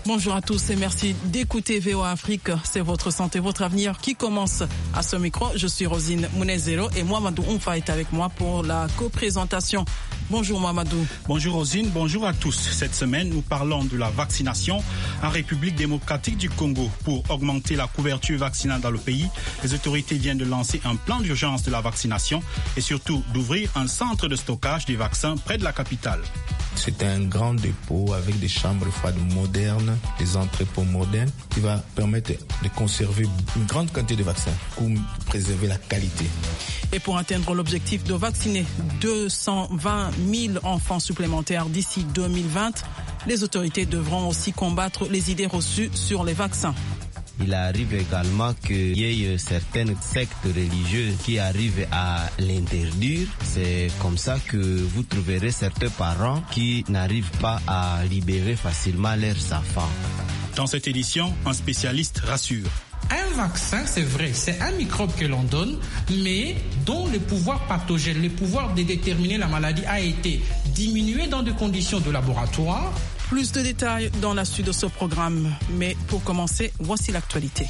Bonjour à tous et merci d'écouter VOA Afrique. C'est votre santé, votre avenir qui commence à ce micro. Je suis Rosine Mounezero et Mamadou Onfa est avec moi pour la co-présentation. Bonjour Mamadou. Bonjour Rosine, bonjour à tous. Cette semaine, nous parlons de la vaccination en République démocratique du Congo. Pour augmenter la couverture vaccinale dans le pays, les autorités viennent de lancer un plan d'urgence de la vaccination et surtout d'ouvrir un centre de stockage des vaccins près de la capitale. C'est un grand dépôt avec des chambres froides modernes, des entrepôts modernes qui va permettre de conserver une grande quantité de vaccins pour préserver la qualité. Et pour atteindre l'objectif de vacciner 220 000 enfants supplémentaires d'ici 2020, les autorités devront aussi combattre les idées reçues sur les vaccins. Il arrive également qu'il y ait certaines sectes religieuses qui arrivent à l'interdire. C'est comme ça que vous trouverez certains parents qui n'arrivent pas à libérer facilement leurs enfants. Dans cette édition, un spécialiste rassure. Un vaccin, c'est vrai, c'est un microbe que l'on donne, mais dont le pouvoir pathogène, le pouvoir de déterminer la maladie a été diminué dans des conditions de laboratoire. Plus de détails dans la suite de ce programme. Mais pour commencer, voici l'actualité.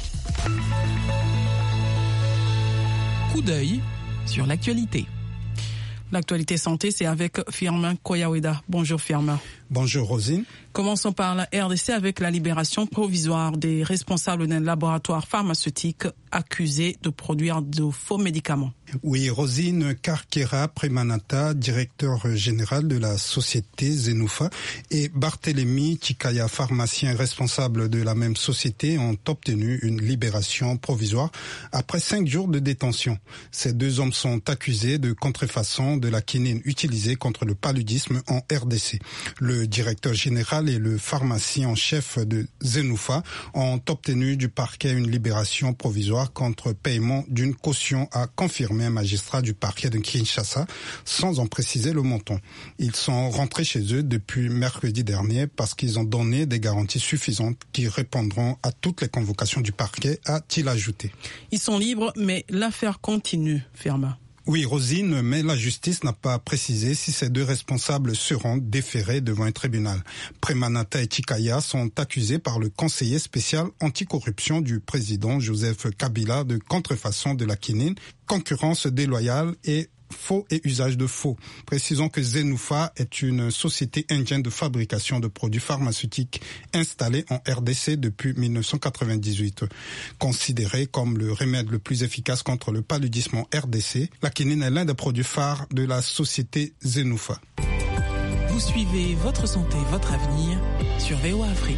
Coup d'œil sur l'actualité. L'actualité santé, c'est avec Firmin Koyaweda. Bonjour Firmin. Bonjour Rosine. Commençons par la RDC avec la libération provisoire des responsables d'un laboratoire pharmaceutique accusés de produire de faux médicaments. Oui, Rosine Karkera Premanata, directeur général de la société Zenufa, et Barthélemy Chikaya, pharmacien responsable de la même société, ont obtenu une libération provisoire après 5 jours de détention. Ces deux hommes sont accusés de contrefaçon de la quinine utilisée contre le paludisme en RDC. Le directeur général et le pharmacien en chef de Zenufa ont obtenu du parquet une libération provisoire contre paiement d'une caution, a confirmé un magistrat du parquet de Kinshasa sans en préciser le montant. Ils sont rentrés chez eux depuis mercredi dernier parce qu'ils ont donné des garanties suffisantes qui répondront à toutes les convocations du parquet, a-t-il ajouté. Ils sont libres, mais l'affaire continue, Firmin. Oui, Rosine, mais la justice n'a pas précisé si ces deux responsables seront déférés devant un tribunal. Premanata et Chikaya sont accusés par le conseiller spécial anticorruption du président Joseph Kabila de contrefaçon de la quinine, concurrence déloyale et faux et usage de faux. Précisons que Zenufa est une société indienne de fabrication de produits pharmaceutiques installée en RDC depuis 1998. Considérée comme le remède le plus efficace contre le paludisme en RDC, la quinine est l'un des produits phares de la société Zenufa. Vous suivez votre santé, votre avenir sur VOA Afrique.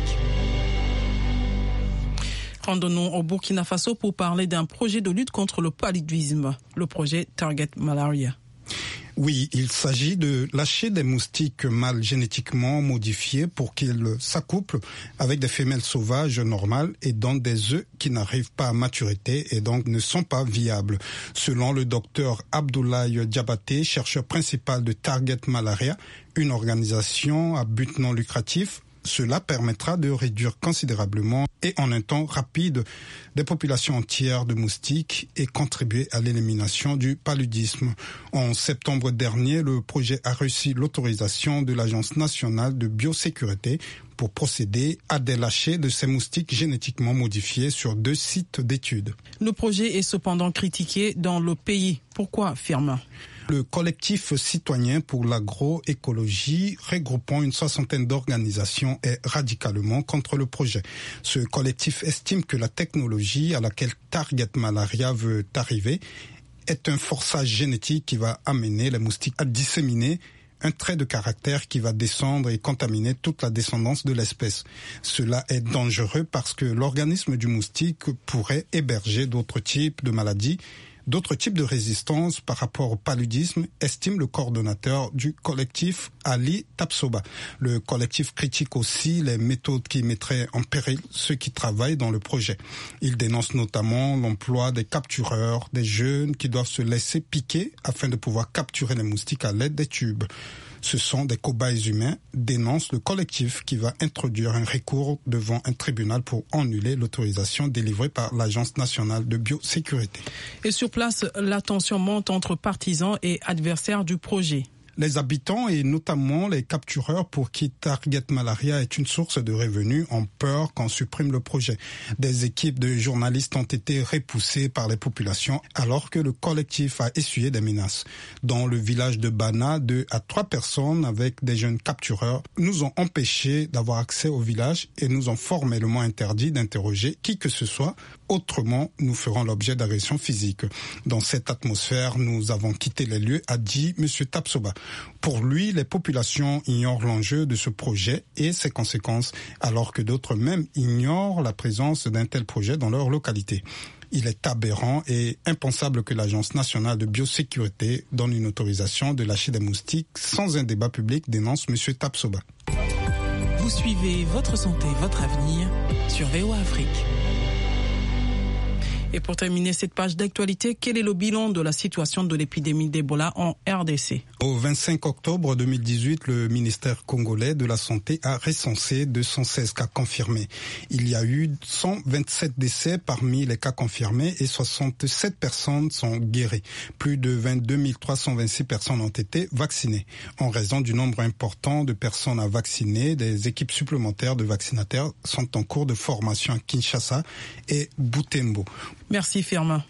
Rendons-nous au Burkina Faso pour parler d'un projet de lutte contre le paludisme, le projet Target Malaria. Oui, il s'agit de lâcher des moustiques mâles génétiquement modifiés pour qu'ils s'accouplent avec des femelles sauvages normales et donnent des œufs qui n'arrivent pas à maturité et donc ne sont pas viables. Selon le docteur Abdoulaye Diabaté, chercheur principal de Target Malaria, une organisation à but non lucratif, cela permettra de réduire considérablement et en un temps rapide des populations entières de moustiques et contribuer à l'élimination du paludisme. En septembre dernier, le projet a reçu l'autorisation de l'Agence nationale de biosécurité pour procéder à des lâchers de ces moustiques génétiquement modifiés sur 2 sites d'études. Le projet est cependant critiqué dans le pays. Pourquoi, Firmin ? Le collectif citoyen pour l'agroécologie, regroupant une 60aine d'organisations, est radicalement contre le projet. Ce collectif estime que la technologie à laquelle Target Malaria veut arriver est un forçage génétique qui va amener les moustiques à disséminer un trait de caractère qui va descendre et contaminer toute la descendance de l'espèce. Cela est dangereux parce que l'organisme du moustique pourrait héberger d'autres types de maladies, d'autres types de résistance par rapport au paludisme, estime le coordonnateur du collectif Ali Tapsoba. Le collectif critique aussi les méthodes qui mettraient en péril ceux qui travaillent dans le projet. Il dénonce notamment l'emploi des captureurs, des jeunes qui doivent se laisser piquer afin de pouvoir capturer les moustiques à l'aide des tubes. Ce sont des cobayes humains, dénonce le collectif qui va introduire un recours devant un tribunal pour annuler l'autorisation délivrée par l'Agence nationale de biosécurité. Et sur place, la tension monte entre partisans et adversaires du projet. Les habitants et notamment les captureurs pour qui Target Malaria est une source de revenus ont peur qu'on supprime le projet. Des équipes de journalistes ont été repoussées par les populations alors que le collectif a essuyé des menaces. Dans le village de Bana, 2 à 3 personnes avec des jeunes captureurs nous ont empêchés d'avoir accès au village et nous ont formellement interdit d'interroger qui que ce soit. Autrement, nous ferons l'objet d'agressions physiques. Dans cette atmosphère, nous avons quitté les lieux, a dit M. Tapsoba. Pour lui, les populations ignorent l'enjeu de ce projet et ses conséquences, alors que d'autres même ignorent la présence d'un tel projet dans leur localité. Il est aberrant et impensable que l'Agence nationale de biosécurité donne une autorisation de lâcher des moustiques sans un débat public, dénonce M. Tapsoba. Vous suivez Votre Santé, Votre Avenir sur VOA Afrique. Et pour terminer cette page d'actualité, quel est le bilan de la situation de l'épidémie d'Ebola en RDC? Au 25 octobre 2018, le ministère congolais de la Santé a recensé 216 cas confirmés. Il y a eu 127 décès parmi les cas confirmés et 67 personnes sont guéries. Plus de 22 326 personnes ont été vaccinées. En raison du nombre important de personnes à vacciner, des équipes supplémentaires de vaccinateurs sont en cours de formation à Kinshasa et Butembo. Merci Firmin.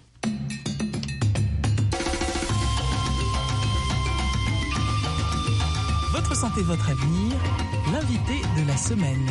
Votre santé, votre avenir, l'invité de la semaine.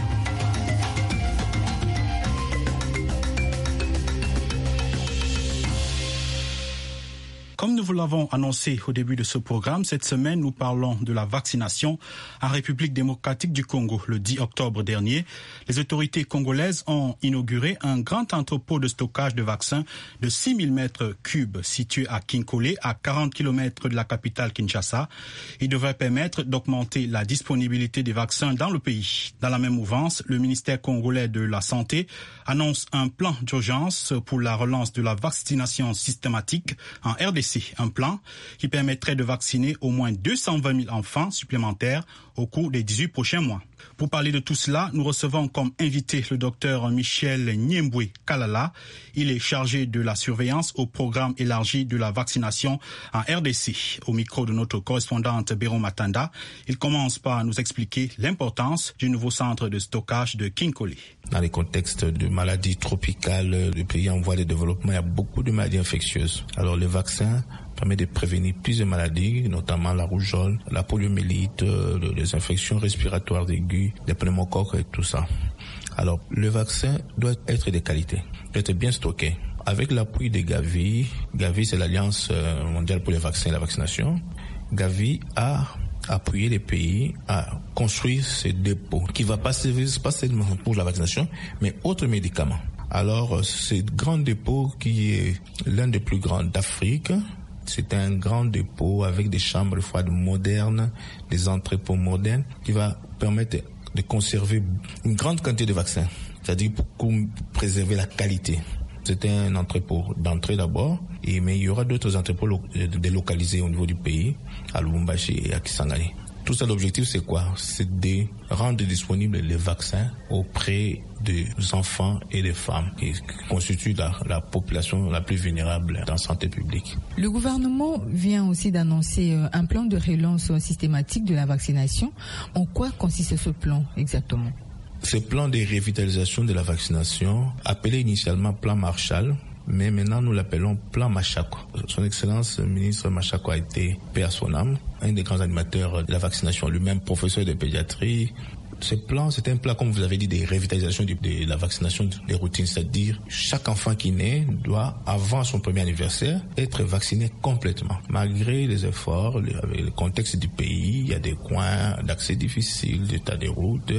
Comme nous vous l'avons annoncé au début de ce programme, cette semaine, nous parlons de la vaccination en République démocratique du Congo. Le 10 octobre dernier, les autorités congolaises ont inauguré un grand entrepôt de stockage de vaccins de 6000 mètres cubes situé à Kinkole, à 40 km de la capitale Kinshasa. Il devrait permettre d'augmenter la disponibilité des vaccins dans le pays. Dans la même mouvance, le ministère congolais de la Santé annonce un plan d'urgence pour la relance de la vaccination systématique en RDC. Un plan qui permettrait de vacciner au moins 220 000 enfants supplémentaires au cours des 18 prochains mois. Pour parler de tout cela, nous recevons comme invité le docteur Michel Niemboué Kalala. Il est chargé de la surveillance au programme élargi de la vaccination en RDC. Au micro de notre correspondante Béron Matanda, il commence par nous expliquer l'importance du nouveau centre de stockage de Kinkole. Dans les contextes de maladies tropicales, de pays en voie de développement, il y a beaucoup de maladies infectieuses. Alors le vaccin permet de prévenir plusieurs maladies, notamment la rougeole, la poliomyélite, les infections respiratoires aiguës, les pneumocoques et tout ça. Alors, le vaccin doit être de qualité, doit être bien stocké. Avec l'appui de Gavi, Gavi c'est l'Alliance mondiale pour les vaccins et la vaccination, Gavi a appuyé les pays à construire ces dépôts qui va pas servir pas seulement pour la vaccination, mais autres médicaments. Alors, ce grand dépôt qui est l'un des plus grands d'Afrique, c'est un grand dépôt avec des chambres froides modernes, des entrepôts modernes qui va permettre de conserver une grande quantité de vaccins, c'est-à-dire pour préserver la qualité. C'était un entrepôt d'entrée d'abord, mais il y aura d'autres entrepôts délocalisés au niveau du pays, à Lubumbashi et à Kisangani. Tout ça, l'objectif, c'est quoi? C'est de rendre disponibles les vaccins auprès des enfants et des femmes qui constituent la population la plus vulnérable dans la santé publique. Le gouvernement vient aussi d'annoncer un plan de relance systématique de la vaccination. En quoi consiste ce plan exactement? Ce plan de revitalisation de la vaccination, appelé initialement plan Marshall, mais maintenant nous l'appelons plan Machako. Son Excellence, le ministre Machako a été paix à son âme, un des grands animateurs de la vaccination, lui-même professeur de pédiatrie. Ce plan, c'est un plan, comme vous avez dit, de revitalisation de la vaccination des routines, c'est-à-dire chaque enfant qui naît doit, avant son premier anniversaire, être vacciné complètement. Malgré les efforts, avec le contexte du pays, il y a des coins d'accès difficiles, d'état des routes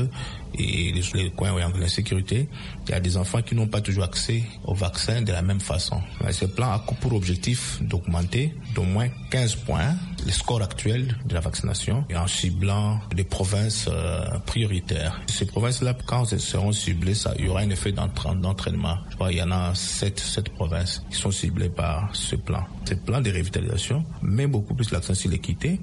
et les coins où il y a de l'insécurité. Il y a des enfants qui n'ont pas toujours accès au vaccin de la même façon. Ce plan a pour objectif d'augmenter d'au moins 15 points le score actuel de la vaccination et en ciblant des provinces prioritaires. Ces provinces-là, quand elles seront ciblées, il y aura un effet d'entraînement. Je crois qu'il y en a 7 provinces qui sont ciblées par ce plan. Ce plan de revitalisation met beaucoup plus l'accent sur l'équité,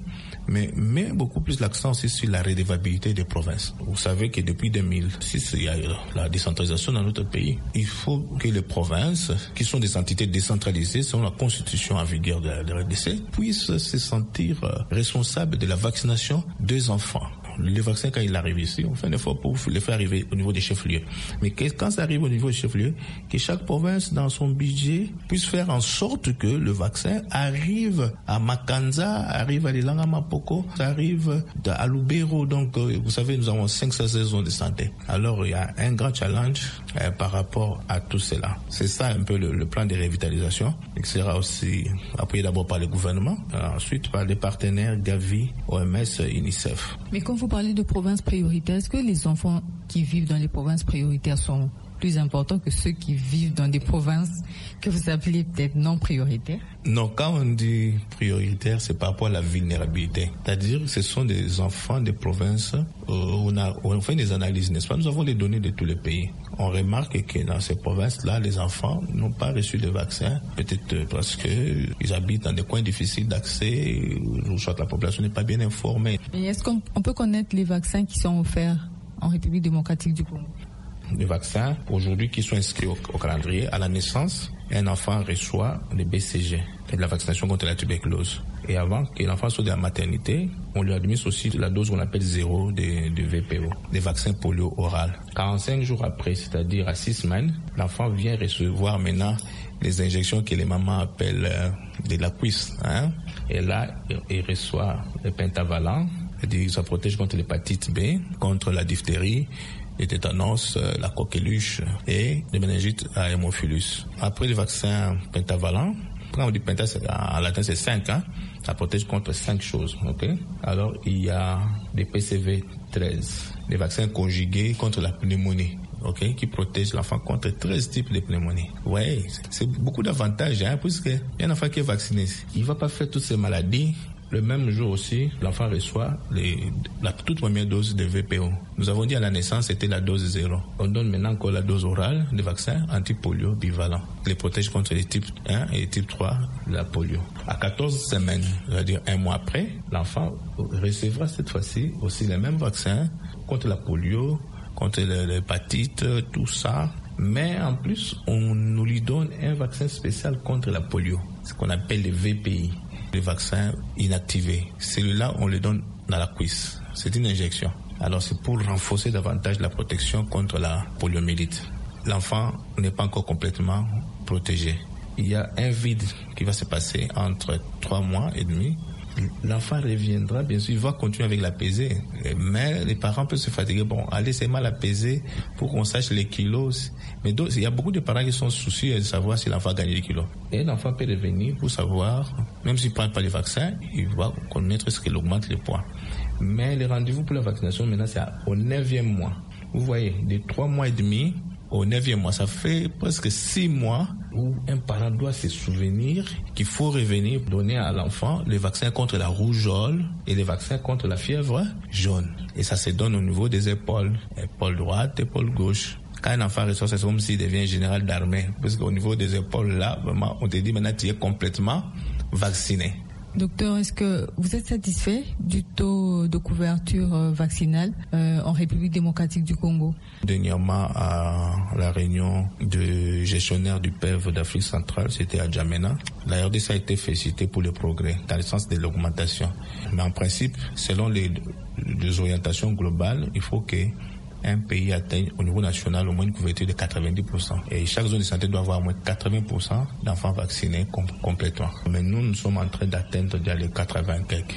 mais met beaucoup plus l'accent aussi sur la redevabilité des provinces. Vous savez que depuis 2006, il y a la décentralisation dans notre pays. Il faut que les provinces, qui sont des entités décentralisées selon la constitution en vigueur de la RDC, puissent se sentir responsables de la vaccination des enfants. Les vaccins, quand ils arrivent ici, on fait un effort pour les faire arriver au niveau des chefs-lieux. Mais quand ça arrive au niveau des chefs-lieux, que chaque province, dans son budget, puisse faire en sorte que le vaccin arrive à Makanza, arrive à Lilanga Mapoko, arrive à Lubero. Donc, vous savez, nous avons 516 zones de santé. Alors, il y a un grand challenge par rapport à tout cela. C'est ça un peu le plan de revitalisation, qui sera aussi appuyé d'abord par le gouvernement, ensuite par les partenaires Gavi, OMS, UNICEF. Mais quand vous parlez de provinces prioritaires, est-ce que les enfants qui vivent dans les provinces prioritaires sont plus importants que ceux qui vivent dans des provinces que vous appelez peut-être non prioritaires? Non, quand on dit prioritaire, c'est par rapport à la vulnérabilité. C'est-à-dire que ce sont des enfants des provinces où on fait des analyses, n'est-ce pas? Nous avons les données de tous les pays. On remarque que dans ces provinces-là, les enfants n'ont pas reçu de vaccin, peut-être parce qu'ils habitent dans des coins difficiles d'accès, ou soit la population n'est pas bien informée. Et est-ce qu'on peut connaître les vaccins qui sont offerts en République démocratique du Congo? Les vaccins, aujourd'hui, qui sont inscrits au calendrier, à la naissance, un enfant reçoit le BCG, de la vaccination contre la tuberculose. Et avant que l'enfant soit de la maternité, on lui administre aussi la dose qu'on appelle 0 de VPO, des vaccins polio oral. 45 jours après, c'est-à-dire à 6 semaines, l'enfant vient recevoir maintenant les injections que les mamans appellent de la cuisse. Et là, il reçoit le pentavalent, c'est-à-dire ça protège contre l'hépatite B, contre la diphtérie, le tétanos, la coqueluche et le méningite à hémophilus. Après le vaccin pentavalent, quand on dit penta, en latin c'est 5, ça protège contre 5 choses. Okay? Alors il y a des PCV 13, des vaccins conjugués contre la pneumonie. Okay, qui protège l'enfant contre 13 types de pneumonie. Ouais, c'est beaucoup d'avantages, puisque un enfant qui est vacciné, il ne va pas faire toutes ces maladies. Le même jour aussi, l'enfant reçoit la toute première dose de VPO. Nous avons dit à la naissance, c'était la dose 0. On donne maintenant encore la dose orale de vaccin anti-polio bivalent. Les protège contre les types 1 et les types 3 de la polio. À 14 semaines, c'est-à-dire un mois après, l'enfant recevra cette fois-ci aussi les mêmes vaccins contre la polio, contre l'hépatite, tout ça. Mais en plus, on nous lui donne un vaccin spécial contre la polio, ce qu'on appelle le VPI. Le vaccin inactivé. Celui-là, on le donne dans la cuisse. C'est une injection. Alors, c'est pour renforcer davantage la protection contre la poliomyélite. L'enfant n'est pas encore complètement protégé. Il y a un vide qui va se passer entre 3 mois et demi. L'enfant reviendra, bien sûr, il va continuer avec la pesée. Mais les parents peuvent se fatiguer. Bon, allez, c'est mal à peser pour qu'on sache les kilos. Mais il y a beaucoup de parents qui sont soucieux de savoir si l'enfant a gagné des kilos. Et l'enfant peut revenir pour savoir, même s'il ne prend pas les vaccins, il va connaître ce qu'il augmente le poids. Mais les rendez-vous pour la vaccination, maintenant, c'est au 9e mois. Vous voyez, de 3 mois et demi au 9e mois, ça fait presque 6 mois où un parent doit se souvenir qu'il faut revenir donner à l'enfant les vaccins contre la rougeole et les vaccins contre la fièvre jaune. Et ça se donne au niveau des épaules, épaule droite, épaule gauche. Quand un enfant reçoit, c'est comme s'il devient général d'armée. Parce qu'au niveau des épaules, là, vraiment, on te dit maintenant tu es complètement vacciné. Docteur, est-ce que vous êtes satisfait du taux de couverture vaccinale en République démocratique du Congo? Dernièrement, à la réunion de gestionnaire du PEV d'Afrique centrale, c'était à Djamena, la RDC a été félicitée pour le progrès, dans le sens de l'augmentation. Mais en principe, selon les orientations globales, il faut qu'un pays atteigne au niveau national au moins une couverture de 90%. Et chaque zone de santé doit avoir au moins 80% d'enfants vaccinés complètement. Mais nous sommes en train d'atteindre déjà les 80 quelques.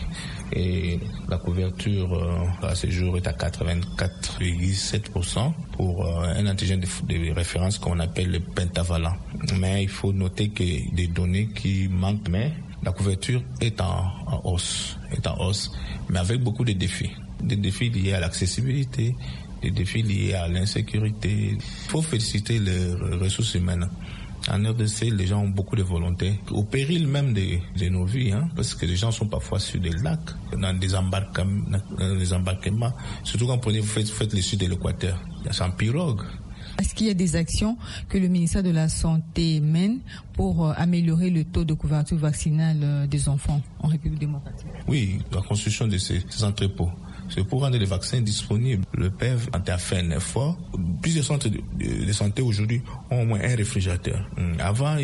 Et la couverture à ce jour est à 84,7% pour un antigène de référence qu'on appelle le pentavalent. Mais il faut noter que des données qui manquent, mais la couverture est en hausse, mais avec beaucoup de défis. Des défis liés à l'accessibilité, des défis liés à l'insécurité. Il faut féliciter les ressources humaines. En RDC, les gens ont beaucoup de volonté, au péril même de nos vies, parce que les gens sont parfois sur des lacs, dans des embarquements, surtout quand vous faites le sud de l'Équateur. C'est en pirogue. Est-ce qu'il y a des actions que le ministère de la Santé mène pour améliorer le taux de couverture vaccinale des enfants en République démocratique? Oui, la construction de ces entrepôts. C'est pour rendre les vaccins disponibles. Le PEV a fait un effort. Plusieurs centres de santé aujourd'hui ont au moins un réfrigérateur. Avant,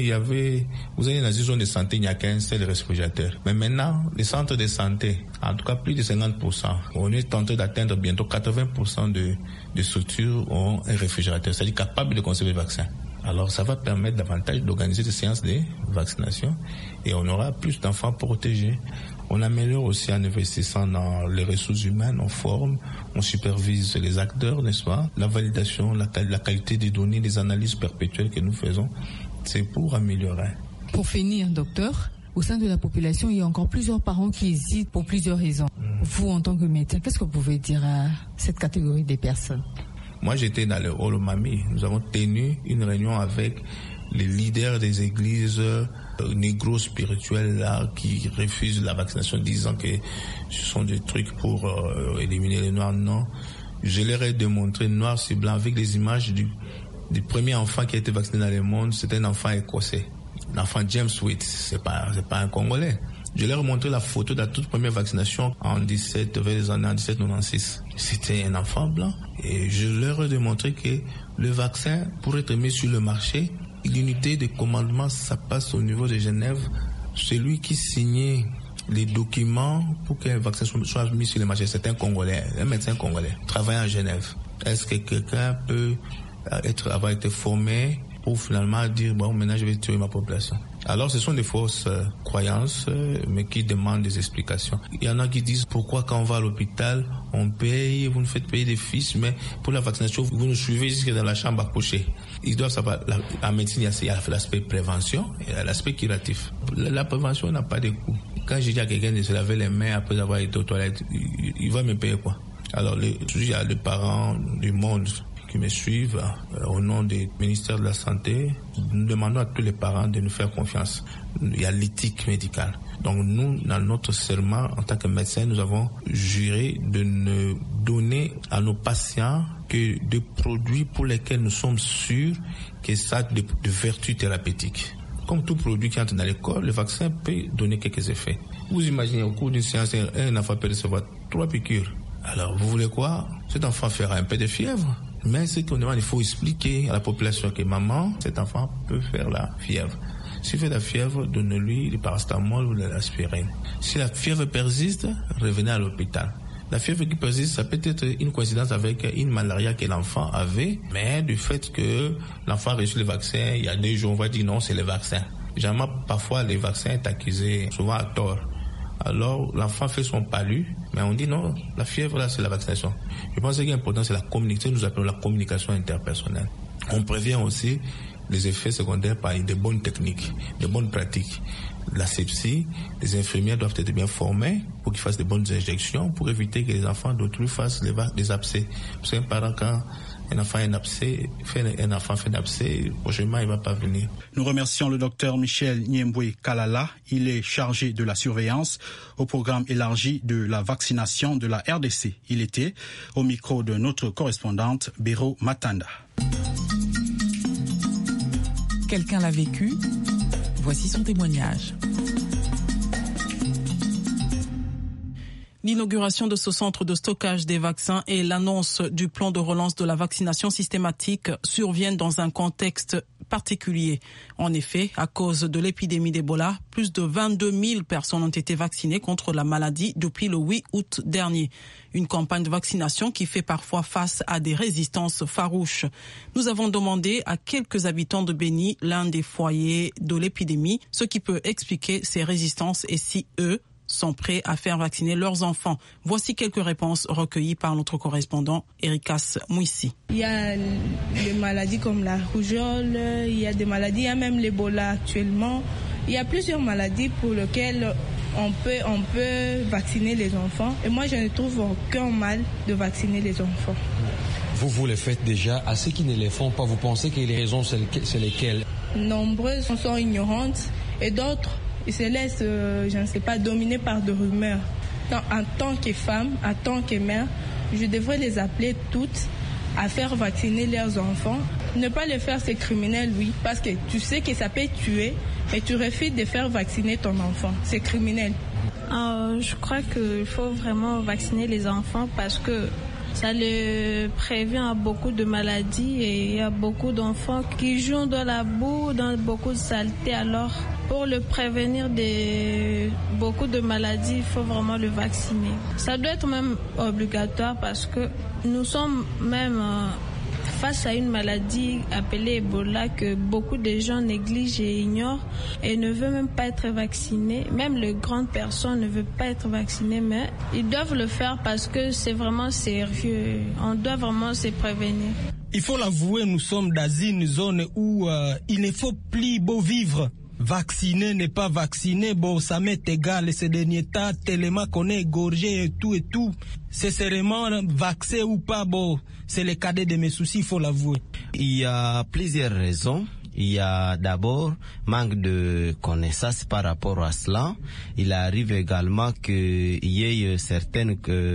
vous avez dans les zones de santé, il n'y a qu'un seul réfrigérateur. Mais maintenant, les centres de santé, en tout cas plus de 50%, on est tenté d'atteindre bientôt 80% de structures ont un réfrigérateur, c'est-à-dire capable de conserver le vaccin. Alors ça va permettre davantage d'organiser des séances de vaccination et on aura plus d'enfants protégés. On améliore aussi en investissant dans les ressources humaines, on forme, on supervise les acteurs, n'est-ce pas? La validation, la qualité des données, les analyses perpétuelles que nous faisons, c'est pour améliorer. Pour finir, docteur, au sein de la population, il y a encore plusieurs parents qui hésitent pour plusieurs raisons. Vous, en tant que médecin, qu'est-ce que vous pouvez dire à cette catégorie des personnes? Moi, j'étais dans le Holomami. Nous avons tenu une réunion avec les leaders des églises négro-spirituelles là, qui refusent la vaccination, disant que ce sont des trucs pour éliminer les Noirs. Non. Je leur ai démontré noir sur blanc avec les images du premier enfant qui a été vacciné dans le monde. C'était un enfant écossais. L'enfant James Witt. C'est pas un Congolais. Je leur ai montré la photo de la toute première vaccination vers les années 1796. C'était un enfant blanc. Et je leur ai démontré que le vaccin, pour être mis sur le marché, l'unité de commandement, ça passe au niveau de Genève. Celui qui signait les documents pour qu'un vaccin soit mis sur le marché, c'est un Congolais, un médecin congolais, travaillant à Genève. Est-ce que quelqu'un peut avoir été formé pour finalement dire, bon, maintenant je vais tuer ma population? Alors ce sont des fausses croyances, mais qui demandent des explications. Il y en a qui disent, pourquoi quand on va à l'hôpital, on paye, vous nous faites payer des fiches, mais pour la vaccination, vous nous suivez jusqu'à dans la chambre à coucher. Ils doivent savoir, en médecine, il y a l'aspect prévention et l'aspect curatif. La prévention n'a pas de coût. Quand je dis à quelqu'un de se laver les mains après avoir été aux toilettes, il va me payer quoi? Alors, il y a les parents du monde qui me suivent, au nom du ministère de la Santé, nous demandons à tous les parents de nous faire confiance. Il y a l'éthique médicale. Donc nous, dans notre serment, en tant que médecin, nous avons juré de ne donner à nos patients que des produits pour lesquels nous sommes sûrs que ça a de vertus thérapeutiques. Comme tout produit qui entre dans le corps, le vaccin peut donner quelques effets. Vous imaginez, au cours d'une séance, un enfant peut recevoir 3 piqûres. Alors, vous voulez quoi? Cet enfant fera un peu de fièvre. Mais ce qu'on demande, il faut expliquer à la population que maman, cet enfant peut faire la fièvre. S'il fait la fièvre, donnez-lui du paracétamol ou de l'aspirine. Si la fièvre persiste, revenez à l'hôpital. La fièvre qui persiste, ça peut être une coïncidence avec une malaria que l'enfant avait, mais du fait que l'enfant a reçu le vaccin, il y a 2 jours, on va dire non, c'est le vaccin. Généralement, parfois, les vaccins sont accusés, souvent à tort. Alors, l'enfant fait son palu, mais on dit non, la fièvre là, c'est la vaccination. Je pense que ce qui est important, c'est la communication, nous appelons la communication interpersonnelle. On prévient aussi les effets secondaires par de bonnes techniques, de bonnes pratiques. La sepsie, les infirmières doivent être bien formées pour qu'ils fassent de bonnes injections, pour éviter que les enfants d'autrui fassent des abcès. Parce qu'un parent, quand un enfant fait un abcès, prochainement, il ne va pas venir. Nous remercions le docteur Michel Niemboué Kalala. Il est chargé de la surveillance au programme élargi de la vaccination de la RDC. Il était au micro de notre correspondante, Béro Matanda. Quelqu'un l'a vécu? Voici son témoignage. L'inauguration de ce centre de stockage des vaccins et l'annonce du plan de relance de la vaccination systématique surviennent dans un contexte particulier. En effet, à cause de l'épidémie d'Ebola, plus de 22 000 personnes ont été vaccinées contre la maladie depuis le 8 août dernier. Une campagne de vaccination qui fait parfois face à des résistances farouches. Nous avons demandé à quelques habitants de Beni, l'un des foyers de l'épidémie, ce qui peut expliquer ces résistances et si eux sont prêts à faire vacciner leurs enfants. Voici quelques réponses recueillies par notre correspondant Erikas Mouissi. Il y a des maladies comme la rougeole, il y a des maladies, il y a même l'Ebola actuellement. Il y a plusieurs maladies pour lesquelles on peut vacciner les enfants. Et moi, je ne trouve aucun mal de vacciner les enfants. Vous les faites déjà. À ceux qui ne les font pas, vous pensez que les raisons, c'est lesquelles? Nombreuses sont ignorantes et d'autres ils se laissent, je ne sais pas, dominer par des rumeurs. Donc, en tant que femme, en tant que mère, je devrais les appeler toutes à faire vacciner leurs enfants. Ne pas le faire, c'est criminel, oui, parce que tu sais que ça peut tuer, mais tu refuses de faire vacciner ton enfant. C'est criminel. Je crois qu'il faut vraiment vacciner les enfants parce que ça les prévient à beaucoup de maladies et il y a beaucoup d'enfants qui jouent dans la boue, dans beaucoup de saleté. Alors, pour le prévenir de beaucoup de maladies, il faut vraiment le vacciner. Ça doit être même obligatoire parce que nous sommes même face à une maladie appelée Ebola que beaucoup de gens négligent et ignorent et ne veulent même pas être vaccinés. Même les grandes personnes ne veulent pas être vaccinées, mais ils doivent le faire parce que c'est vraiment sérieux. On doit vraiment se prévenir. Il faut l'avouer, nous sommes dans une zone où il ne faut plus beau vivre. Vacciner, n'est pas vacciner, bon, ça m'est égal. Ces derniers temps, tellement qu'on est égorgé et tout. C'est seulement vaccin ou pas, bon, c'est le cadet de mes soucis, il faut l'avouer. Il y a plusieurs raisons. Il y a d'abord manque de connaissances par rapport à cela. Il arrive également qu'il y ait certaines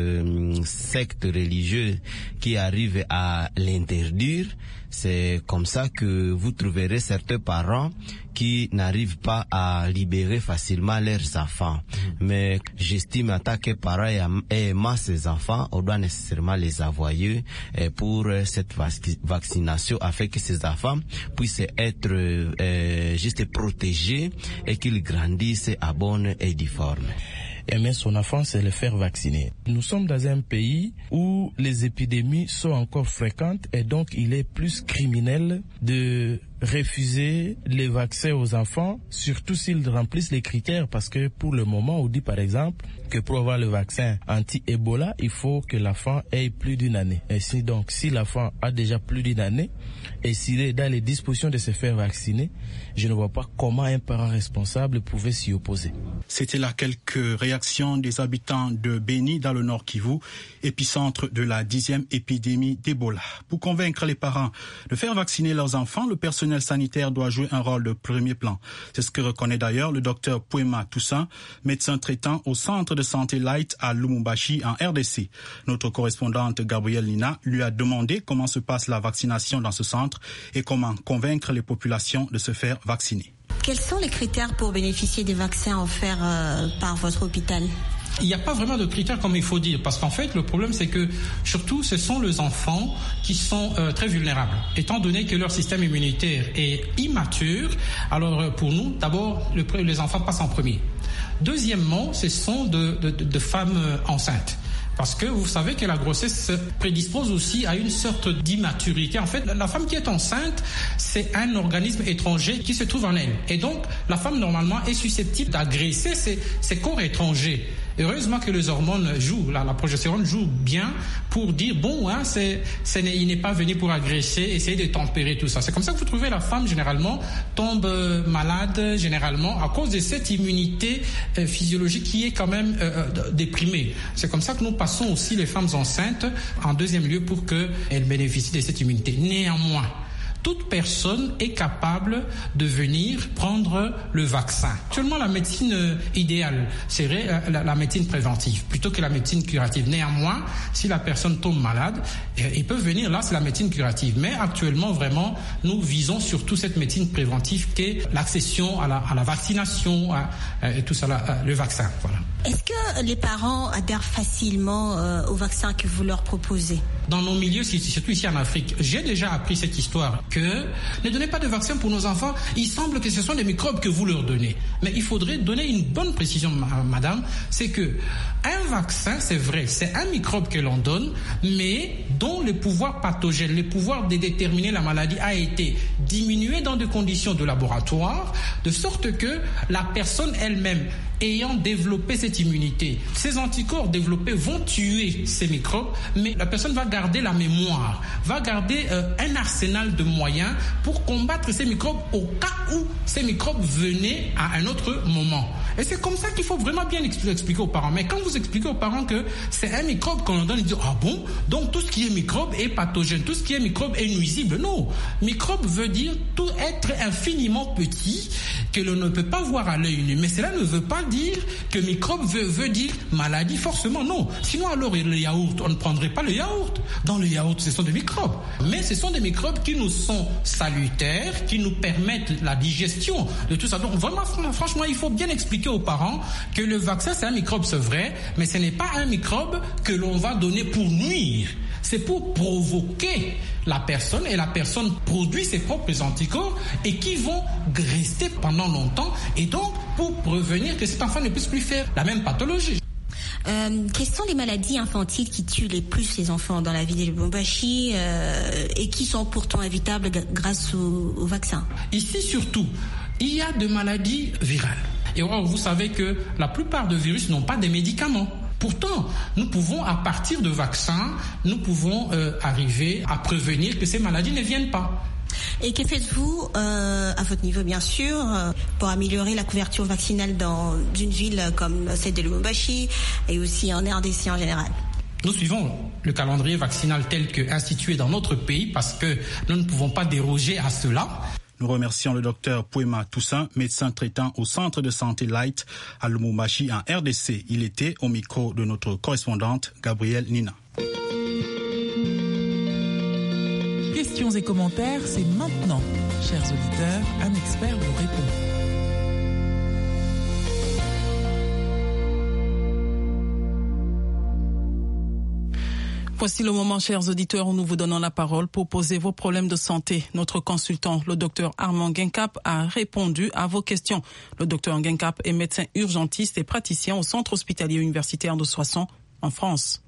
sectes religieuses qui arrivent à l'interdire. C'est comme ça que vous trouverez certains parents qui n'arrivent pas à libérer facilement leurs enfants. Mais j'estime en tant que parent et aimant ses enfants, on doit nécessairement les envoyer pour cette vaccination afin que ces enfants puissent être juste protégés et qu'ils grandissent à bonne et due forme. Aimer son enfant, c'est le faire vacciner. Nous sommes dans un pays où les épidémies sont encore fréquentes et donc il est plus criminel de refuser les vaccins aux enfants, surtout s'ils remplissent les critères, parce que pour le moment, on dit par exemple que pour avoir le vaccin anti-Ebola, il faut que l'enfant ait plus d'une année. Et si l'enfant a déjà plus d'une année et s'il est dans les dispositions de se faire vacciner, je ne vois pas comment un parent responsable pouvait s'y opposer. C'était là quelques réactions des habitants de Beni dans le Nord Kivu, épicentre de la 10e épidémie d'Ebola. Pour convaincre les parents de faire vacciner leurs enfants, le personnel sanitaire doit jouer un rôle de premier plan. C'est ce que reconnaît d'ailleurs le docteur Pouema Toussaint, médecin traitant au centre de santé Light à Lumumbashi en RDC. Notre correspondante Gabrielle Lina lui a demandé comment se passe la vaccination dans ce centre et comment convaincre les populations de se faire vacciner. Quels sont les critères pour bénéficier des vaccins offerts par votre hôpital ? Il n'y a pas vraiment de critères comme il faut dire, parce qu'en fait le problème c'est que surtout ce sont les enfants qui sont très vulnérables, étant donné que leur système immunitaire est immature. Alors pour nous, d'abord les enfants passent en premier. Deuxièmement, ce sont de femmes enceintes. Parce que vous savez que la grossesse prédispose aussi à une sorte d'immaturité. En fait, la femme qui est enceinte, c'est un organisme étranger qui se trouve en elle. Et donc, la femme, normalement, est susceptible d'agresser ses corps étrangers. Heureusement que les hormones jouent, la progestérone joue bien pour dire, bon, hein, il n'est pas venu pour agresser, essayer de tempérer tout ça. C'est comme ça que vous trouvez la femme, généralement, tombe malade, généralement, à cause de cette immunité physiologique qui est quand même déprimée. C'est comme ça que nous passons aussi les femmes enceintes en deuxième lieu pour qu'elles bénéficient de cette immunité. Néanmoins, toute personne est capable de venir prendre le vaccin. Actuellement, la médecine idéale serait la médecine préventive plutôt que la médecine curative. Néanmoins, si la personne tombe malade, il peut venir, là, c'est la médecine curative. Mais actuellement, vraiment, nous visons surtout cette médecine préventive qui est l'accession à la vaccination et tout ça, le vaccin. Voilà. Est-ce que les parents adhèrent facilement au vaccin que vous leur proposez ? Dans nos milieux, surtout ici en Afrique, j'ai déjà appris cette histoire que ne donnez pas de vaccin pour nos enfants. Il semble que ce sont des microbes que vous leur donnez. Mais il faudrait donner une bonne précision, madame. C'est que un vaccin, c'est vrai, c'est un microbe que l'on donne, mais dont le pouvoir pathogène, le pouvoir de déterminer la maladie a été diminué dans des conditions de laboratoire, de sorte que la personne elle-même, ayant développé cette immunité, ces anticorps développés vont tuer ces microbes, mais la personne va garder la mémoire, va garder un arsenal de moyens pour combattre ces microbes au cas où ces microbes venaient à un autre moment. Et c'est comme ça qu'il faut vraiment bien expliquer aux parents. Mais quand vous expliquez aux parents que c'est un microbe qu'on leur donne, ils disent « Ah bon ? Donc tout ce qui est microbe est pathogène, tout ce qui est microbe est nuisible. » Non, microbe veut dire tout être infiniment petit que l'on ne peut pas voir à l'œil nu. Mais cela ne veut pas dire que microbe veut dire maladie forcément, non. Sinon alors le yaourt, on ne prendrait pas le yaourt. Dans le yaourt, ce sont des microbes. Mais ce sont des microbes qui nous sont salutaires, qui nous permettent la digestion de tout ça. Donc vraiment, franchement, il faut bien expliquer aux parents que le vaccin, c'est un microbe, c'est vrai, mais ce n'est pas un microbe que l'on va donner pour nuire. C'est pour provoquer la personne et la personne produit ses propres anticorps et qui vont rester pendant longtemps et donc pour prévenir que cet enfant ne puisse plus faire la même pathologie. Quelles sont les maladies infantiles qui tuent les plus les enfants dans la ville de Lubumbashi et qui sont pourtant évitables grâce au vaccin? Ici surtout, il y a des maladies virales. Et or, vous savez que la plupart des virus n'ont pas de médicaments. Pourtant, nous pouvons, à partir de vaccins, nous pouvons arriver à prévenir que ces maladies ne viennent pas. Et que faites-vous, à votre niveau bien sûr, pour améliorer la couverture vaccinale dans une ville comme celle de Lubumbashi et aussi en RDC en général? Nous suivons le calendrier vaccinal tel que institué dans notre pays parce que nous ne pouvons pas déroger à cela. Nous remercions le docteur Pouema Toussaint, médecin traitant au centre de santé Light à Lubumbashi en RDC. Il était au micro de notre correspondante Gabrielle Nina. Questions et commentaires, c'est maintenant. Chers auditeurs, un expert vous répond. Voici le moment, chers auditeurs, où nous vous donnons la parole pour poser vos problèmes de santé. Notre consultant, le docteur Armand Guincap, a répondu à vos questions. Le docteur Guincap est médecin urgentiste et praticien au centre hospitalier universitaire de Soissons, en France.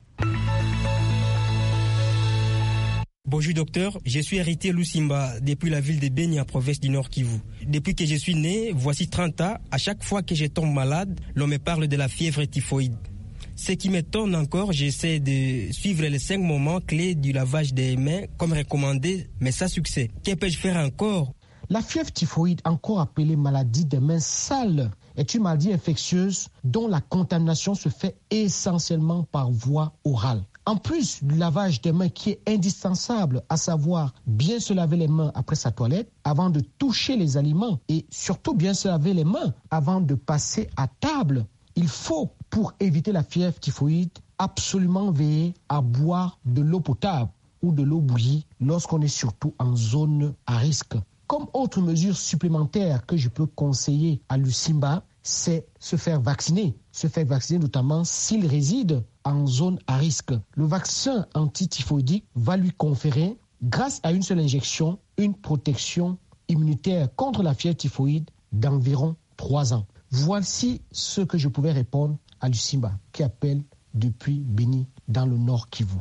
Bonjour docteur, je suis héritier Lusimba depuis la ville de Beni, en province du Nord Kivu. Depuis que je suis né, voici 30 ans, à chaque fois que je tombe malade, l'on me parle de la fièvre typhoïde. Ce qui m'étonne encore, j'essaie de suivre les 5 moments clés du lavage des mains comme recommandé, mais sans succès. Que peux-je faire encore? La fièvre typhoïde, encore appelée maladie des mains sales, est une maladie infectieuse dont la contamination se fait essentiellement par voie orale. En plus du lavage des mains qui est indispensable, à savoir bien se laver les mains après sa toilette, avant de toucher les aliments et surtout bien se laver les mains avant de passer à table, il faut, pour éviter la fièvre typhoïde, absolument veiller à boire de l'eau potable ou de l'eau bouillie lorsqu'on est surtout en zone à risque. Comme autre mesure supplémentaire que je peux conseiller à Lusimba, c'est se faire vacciner. Se faire vacciner notamment s'il réside en zone à risque. Le vaccin antityphoïdique va lui conférer, grâce à une seule injection, une protection immunitaire contre la fièvre typhoïde d'environ 3 ans. Voici ce que je pouvais répondre à Lusimba, qui appelle depuis Beni, dans le Nord Kivu.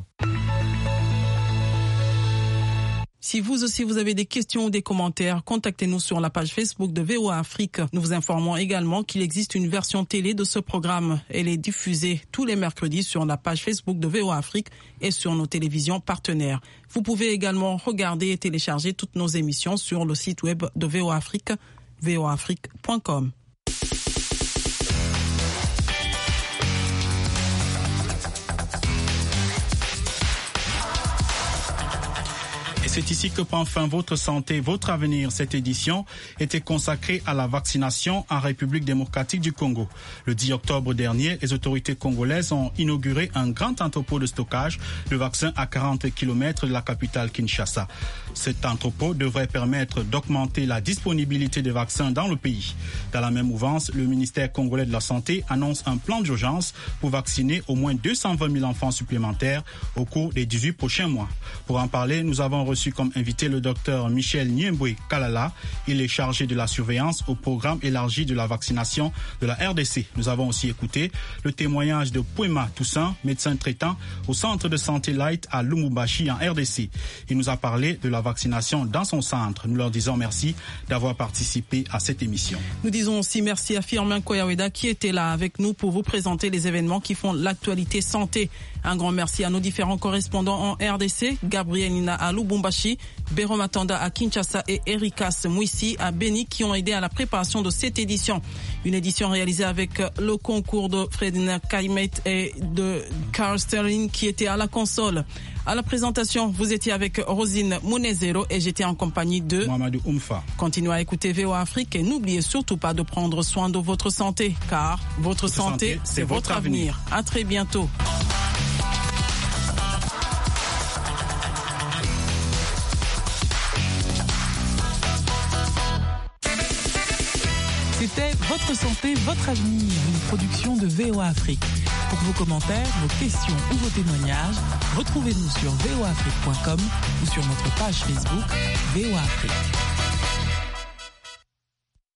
Si vous aussi vous avez des questions ou des commentaires, contactez-nous sur la page Facebook de VOA Afrique. Nous vous informons également qu'il existe une version télé de ce programme. Elle est diffusée tous les mercredis sur la page Facebook de VOA Afrique et sur nos télévisions partenaires. Vous pouvez également regarder et télécharger toutes nos émissions sur le site web de VOA Afrique, voaafrique.com. C'est ici que prend fin votre santé, votre avenir. Cette édition était consacrée à la vaccination en République démocratique du Congo. Le 10 octobre dernier, les autorités congolaises ont inauguré un grand entrepôt de stockage de vaccins à 40 km de la capitale Kinshasa. Cet entrepôt devrait permettre d'augmenter la disponibilité des vaccins dans le pays. Dans la même mouvance, le ministère congolais de la Santé annonce un plan d'urgence pour vacciner au moins 220 000 enfants supplémentaires au cours des 18 prochains mois. Pour en parler, nous avons reçu comme invité le docteur Michel Niemboué Kalala. Il est chargé de la surveillance au programme élargi de la vaccination de la RDC. Nous avons aussi écouté le témoignage de Pouema Toussaint, médecin traitant au centre de santé Light à Lubumbashi en RDC. Il nous a parlé de la vaccination dans son centre. Nous leur disons merci d'avoir participé à cette émission. Nous disons aussi merci à Firmin Koyaweda qui était là avec nous pour vous présenter les événements qui font l'actualité santé. Un grand merci à nos différents correspondants en RDC, Gabriel Nina à Lubumbashi Lubumbashi, Béro Matanda à Kinshasa et Erikas Mouissi à Beni qui ont aidé à la préparation de cette édition. Une édition réalisée avec le concours de Fredina Kaimet et de Carl Sterling qui était à la console. À la présentation, vous étiez avec Rosine Mounezero et j'étais en compagnie de Mamadou Oumfa. Continuez à écouter VOA Afrique et n'oubliez surtout pas de prendre soin de votre santé, car votre santé, c'est votre avenir. À très bientôt. C'était Votre santé, votre avenir, une production de VOA Afrique. Pour vos commentaires, vos questions ou vos témoignages, retrouvez-nous sur voaafrique.com ou sur notre page Facebook VOA Afrique.